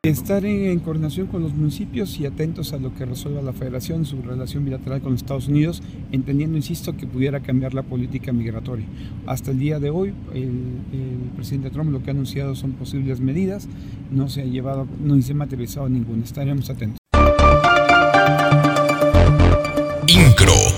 Estar en coordinación con los municipios y atentos a lo que resuelva la Federación, su relación bilateral con los Estados Unidos, entendiendo, insisto, que pudiera cambiar la política migratoria. Hasta el día de hoy, el presidente Trump lo que ha anunciado son posibles medidas, no se ha materializado ninguna. Estaremos atentos. INCRO.